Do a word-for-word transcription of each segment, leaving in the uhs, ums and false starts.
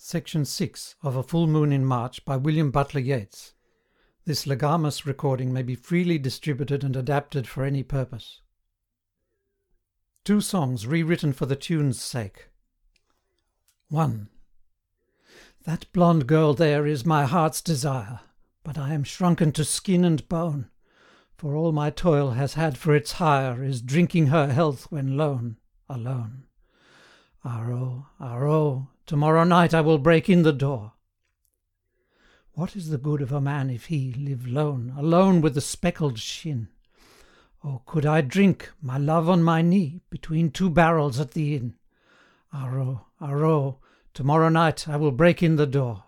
Section six of A Full Moon in March by William Butler Yeats. This legamus recording may be freely distributed and adapted for any purpose. Two songs rewritten for the tune's sake. one. That blonde girl there is my heart's desire, but I am shrunken to skin and bone, for all my toil has had for its hire is drinking her health when lone, alone. Ah-oh, ah-oh, tomorrow night I will break in the door. What is the good of a man if he live lone, alone with the speckled shin? Oh, could I drink, my love on my knee, between two barrels at the inn? Ah-oh, ah-oh, tomorrow night I will break in the door.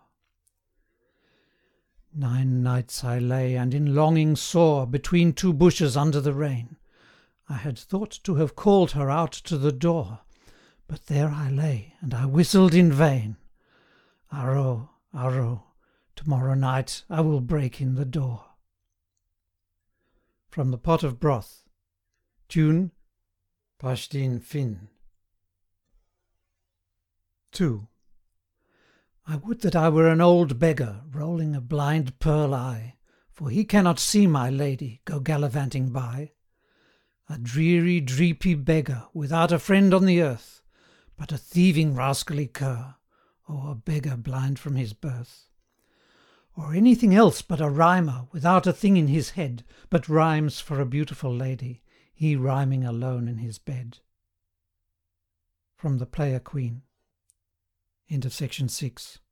Nine nights I lay, and in longing sore, between two bushes under the rain. I had thought to have called her out to the door, but there I lay, and I whistled in vain. Ah-oh, ah-oh, tomorrow night I will break in the door. From the Pot of Broth. Tune, Pashdin Fin. two. I would that I were an old beggar, rolling a blind pearl eye, for he cannot see my lady go gallivanting by. A dreary, dreepy beggar, without a friend on the earth, but a thieving rascally cur, or a beggar blind from his birth. Or anything else but a rhymer, without a thing in his head, but rhymes for a beautiful lady, he rhyming alone in his bed. From the Player Queen. End of section six.